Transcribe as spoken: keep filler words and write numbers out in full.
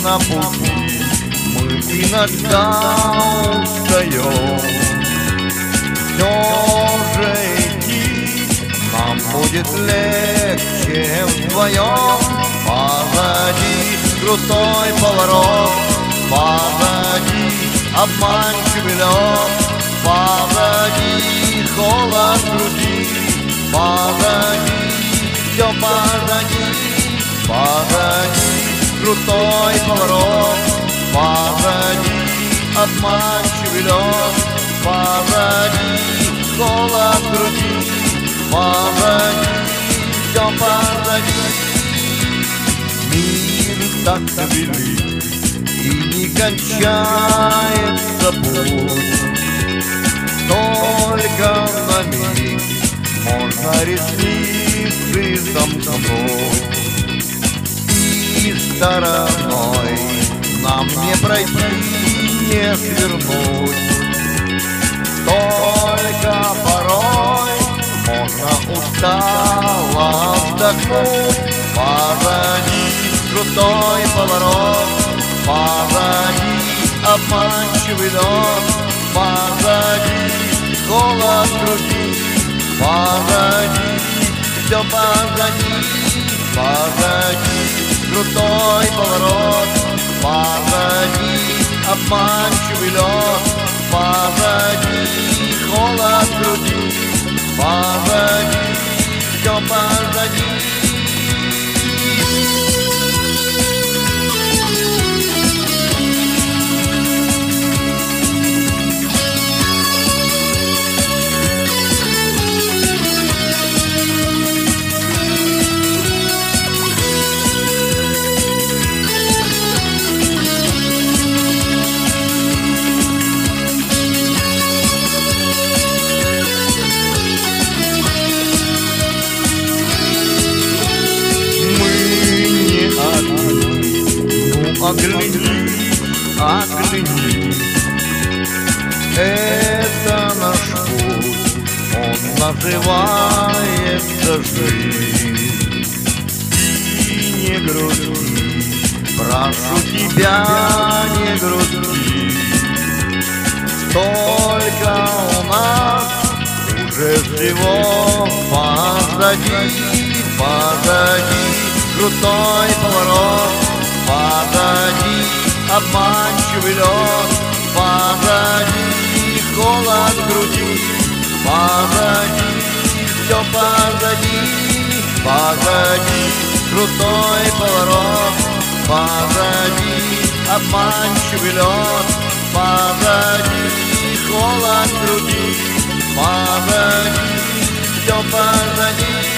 на пути мы иногда устаем. Все же идти нам будет легче вдвоем. Позади крутой поворот, позади обманчивый лед, позади холод груди, позади все позади, позади крутой поворот, позади обманчивый лед, позади холод груди, позади все позади. Мир так велик и не кончается путь, только на миг можно ресницы сомкнуть, и стороной нам не пройти, не свернуть. Только порой можно устало вздохнуть. Позади крутой поворот, позади обманчивый лед, позади холод груди, позади все позади, позади крутой поворот, позади обманчивый лед, позади холод груди, позади все позади. Огляни, огляни, это наш путь, он называется жизнь. И не грусти, прошу тебя, не грусти, столько у нас уже всего позади, позади крутой поворот, позади обманчивый лед, позади холод груди, позади все позади, позади крутой поворот, позади обманчивый лед, позади холод груди, позади все позади.